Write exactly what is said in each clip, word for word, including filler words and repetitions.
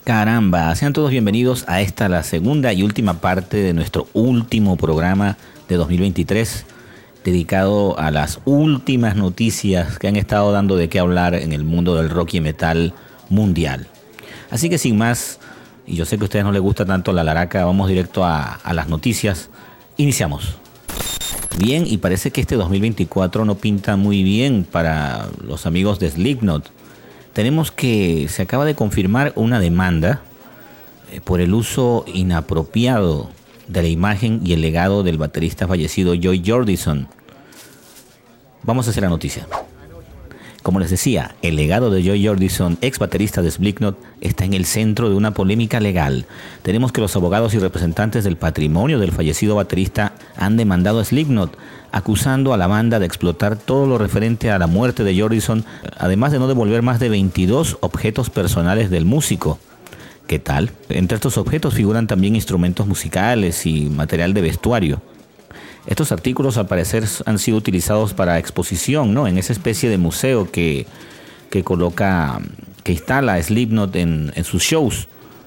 Caramba, sean todos bienvenidos a esta, la segunda y última parte de nuestro último programa de dos mil veintitrés, dedicado a las últimas noticias que han estado dando de qué hablar en el mundo del rock y metal mundial. Así que sin más, y yo sé que a ustedes no les gusta tanto la laraca, vamos directo a, a las noticias. Iniciamos. Bien, y parece que este dos mil veinticuatro no pinta muy bien para los amigos de Slipknot. Tenemos que se acaba de confirmar una demanda eh, por el uso inapropiado de la imagen y el legado del baterista fallecido Joy Jordison. Vamos a hacer la noticia. Como les decía, el legado de Joy Jordison, ex baterista de Slipknot, está en el centro de una polémica legal. Tenemos que los abogados y representantes del patrimonio del fallecido baterista han demandado a Slipknot, acusando a la banda de explotar todo lo referente a la muerte de Jordison, además de no devolver más de veintidós objetos personales del músico. ¿Qué tal? Entre estos objetos figuran también instrumentos musicales y material de vestuario. Estos artículos al parecer han sido utilizados para exposición, ¿no? En esa especie de museo que, que coloca, que instala Slipknot en, en sus shows,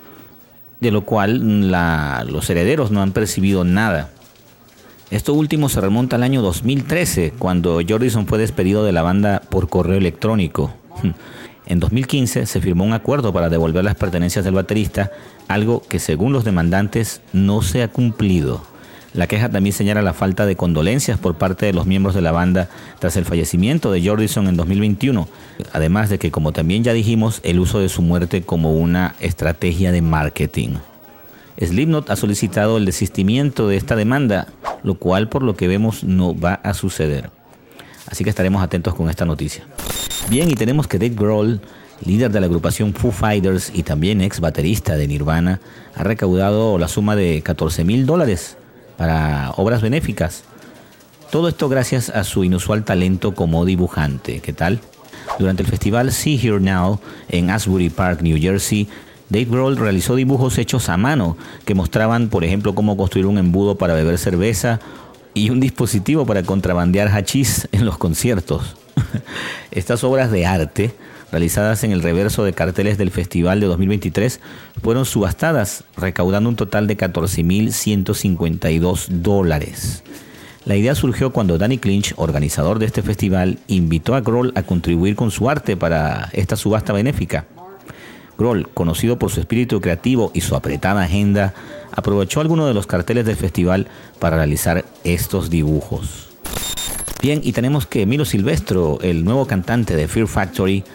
de lo cual la, los herederos no han percibido nada. Esto último se remonta al año dos mil trece, cuando Jordison fue despedido de la banda por correo electrónico. En dos mil quince se firmó un acuerdo para devolver las pertenencias del baterista, algo que según los demandantes no se ha cumplido. La queja también señala la falta de condolencias por parte de los miembros de la banda tras el fallecimiento de Jordison en dos mil veintiuno, además de que, como también ya dijimos, el uso de su muerte como una estrategia de marketing. Slipknot ha solicitado el desistimiento de esta demanda, lo cual por lo que vemos no va a suceder. Así que estaremos atentos con esta noticia. Bien, y tenemos que Dave Grohl, líder de la agrupación Foo Fighters y también ex baterista de Nirvana, ha recaudado la suma de catorce mil dólares para obras benéficas. Todo esto gracias a su inusual talento como dibujante. ¿Qué tal? Durante el festival See Here Now en Asbury Park, New Jersey, Dave Grohl realizó dibujos hechos a mano que mostraban, por ejemplo, cómo construir un embudo para beber cerveza y un dispositivo para contrabandear hachís en los conciertos. Estas obras de arte, realizadas en el reverso de carteles del festival de dos mil veintitrés, fueron subastadas, recaudando un total de catorce mil ciento cincuenta y dos dólares. La idea surgió cuando Danny Clinch, organizador de este festival, invitó a Grohl a contribuir con su arte para esta subasta benéfica. Grohl, conocido por su espíritu creativo y su apretada agenda, aprovechó algunos de los carteles del festival para realizar estos dibujos. Bien, y tenemos que Milo Silvestro, el nuevo cantante de Fear Factory,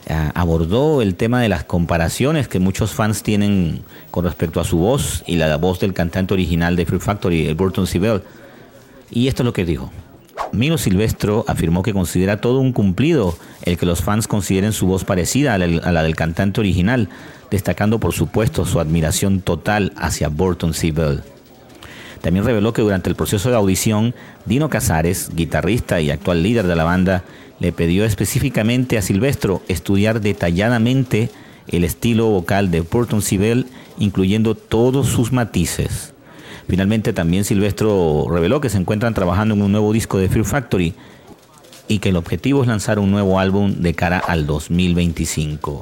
abordó el tema de las comparaciones que muchos fans tienen con respecto a su voz y la voz del cantante original de Fear Factory, el Burton Sibel. Y esto es lo que dijo. Milo Silvestro afirmó que considera todo un cumplido el que los fans consideren su voz parecida a la, a la del cantante original, destacando por supuesto su admiración total hacia Burton Sibel. También reveló que durante el proceso de audición, Dino Cazares, guitarrista y actual líder de la banda, le pidió específicamente a Silvestro estudiar detalladamente el estilo vocal de Burton Sibel, incluyendo todos sus matices. Finalmente también Silvestro reveló que se encuentran trabajando en un nuevo disco de Fear Factory y que el objetivo es lanzar un nuevo álbum de cara al dos mil veinticinco.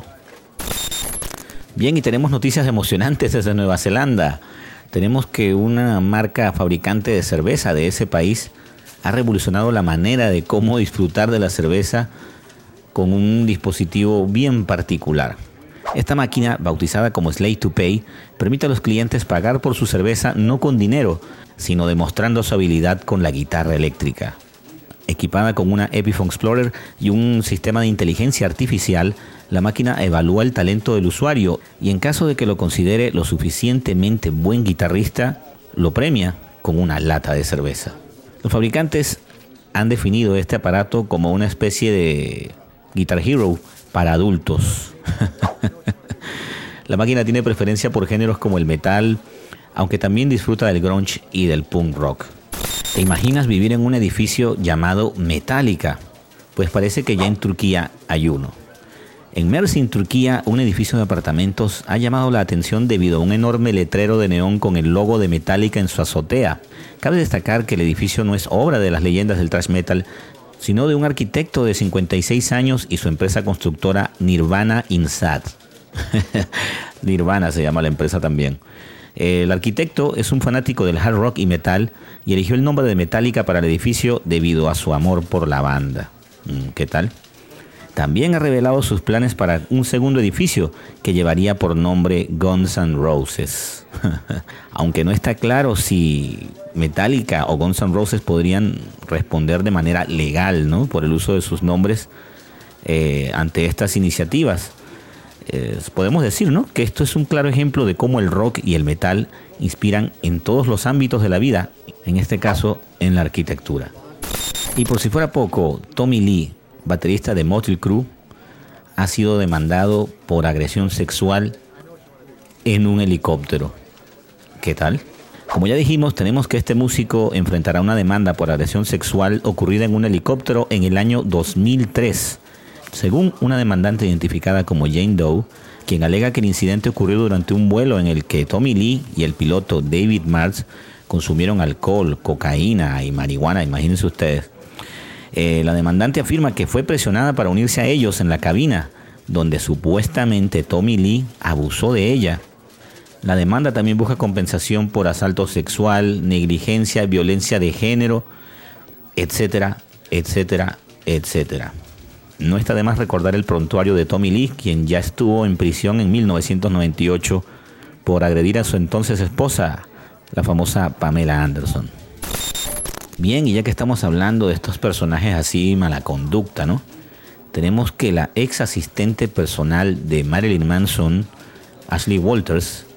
Bien, y tenemos noticias emocionantes desde Nueva Zelanda. Tenemos que una marca fabricante de cerveza de ese país ha revolucionado la manera de cómo disfrutar de la cerveza con un dispositivo bien particular. Esta máquina, bautizada como Slate to Pay, permite a los clientes pagar por su cerveza no con dinero, sino demostrando su habilidad con la guitarra eléctrica. Equipada con una Epiphone Explorer y un sistema de inteligencia artificial, la máquina evalúa el talento del usuario y en caso de que lo considere lo suficientemente buen guitarrista, lo premia con una lata de cerveza. Los fabricantes han definido este aparato como una especie de Guitar Hero para adultos. La máquina tiene preferencia por géneros como el metal, aunque también disfruta del grunge y del punk rock. ¿Te imaginas vivir en un edificio llamado Metallica? Pues parece que ya en Turquía hay uno. En Mersin, Turquía, un edificio de apartamentos ha llamado la atención debido a un enorme letrero de neón con el logo de Metallica en su azotea. Cabe destacar que el edificio no es obra de las leyendas del thrash metal, sino de un arquitecto de cincuenta y seis años y su empresa constructora Nirvana Insat. Nirvana se llama la empresa también. El arquitecto es un fanático del hard rock y metal y eligió el nombre de Metallica para el edificio debido a su amor por la banda. ¿Qué tal? También ha revelado sus planes para un segundo edificio que llevaría por nombre Guns N' Roses. Aunque no está claro si Metallica o Guns N' Roses podrían responder de manera legal, ¿no?, por el uso de sus nombres eh, ante estas iniciativas. Eh, podemos decir, ¿no?, que esto es un claro ejemplo de cómo el rock y el metal inspiran en todos los ámbitos de la vida, en este caso en la arquitectura. Y por si fuera poco, Tommy Lee, baterista de Mötley Crüe, ha sido demandado por agresión sexual en un helicóptero. ¿Qué tal? Como ya dijimos, tenemos que este músico enfrentará una demanda por agresión sexual ocurrida en un helicóptero en el año dos mil tres. Según una demandante identificada como Jane Doe, quien alega que el incidente ocurrió durante un vuelo en el que Tommy Lee y el piloto David Martz consumieron alcohol, cocaína y marihuana, imagínense ustedes. Eh, la demandante afirma que fue presionada para unirse a ellos en la cabina, donde supuestamente Tommy Lee abusó de ella. La demanda también busca compensación por asalto sexual, negligencia, violencia de género, etcétera, etcétera, etcétera. No está de más recordar el prontuario de Tommy Lee, quien ya estuvo en prisión en mil novecientos noventa y ocho por agredir a su entonces esposa, la famosa Pamela Anderson. Bien, y ya que estamos hablando de estos personajes así mala conducta, ¿no?, tenemos que la ex asistente personal de Marilyn Manson, Ashley Walters,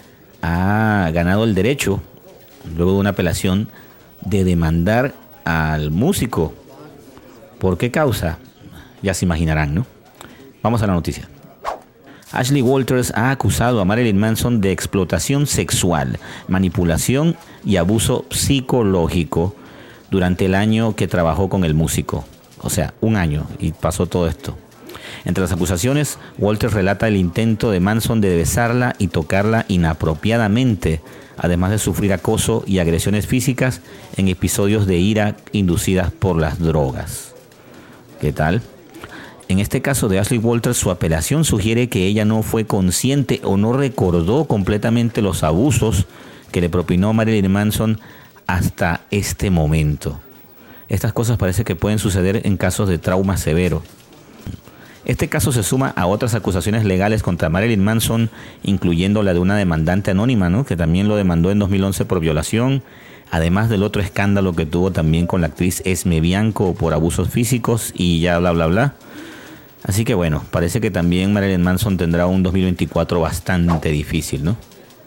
ha ganado el derecho, luego de una apelación, de demandar al músico. ¿Por qué causa? Ya se imaginarán, ¿no? Vamos a la noticia. Ashley Walters ha acusado a Marilyn Manson de explotación sexual, manipulación y abuso psicológico durante el año que trabajó con el músico. O sea, un año y pasó todo esto. Entre las acusaciones, Walters relata el intento de Manson de besarla y tocarla inapropiadamente, además de sufrir acoso y agresiones físicas en episodios de ira inducidas por las drogas. ¿Qué tal? En este caso de Ashley Walters, su apelación sugiere que ella no fue consciente o no recordó completamente los abusos que le propinó Marilyn Manson hasta este momento. Estas cosas parece que pueden suceder en casos de trauma severo. Este caso se suma a otras acusaciones legales contra Marilyn Manson, incluyendo la de una demandante anónima, ¿no?, que también lo demandó en dos mil once por violación, además del otro escándalo que tuvo también con la actriz Esme Bianco por abusos físicos y ya bla bla bla. Así que bueno, parece que también Marilyn Manson tendrá un dos mil veinticuatro bastante difícil, ¿no?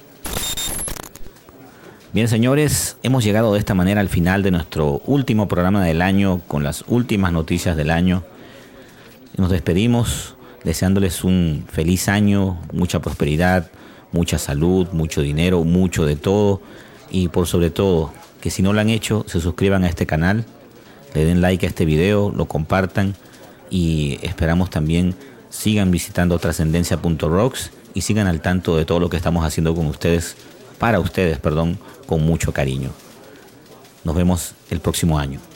Bien, señores, hemos llegado de esta manera al final de nuestro último programa del año, con las últimas noticias del año. Nos despedimos deseándoles un feliz año, mucha prosperidad, mucha salud, mucho dinero, mucho de todo. Y por sobre todo, que si no lo han hecho, se suscriban a este canal, le den like a este video, lo compartan y esperamos también sigan visitando trascendencia punto rocks y sigan al tanto de todo lo que estamos haciendo con ustedes, para ustedes, perdón, con mucho cariño. Nos vemos el próximo año.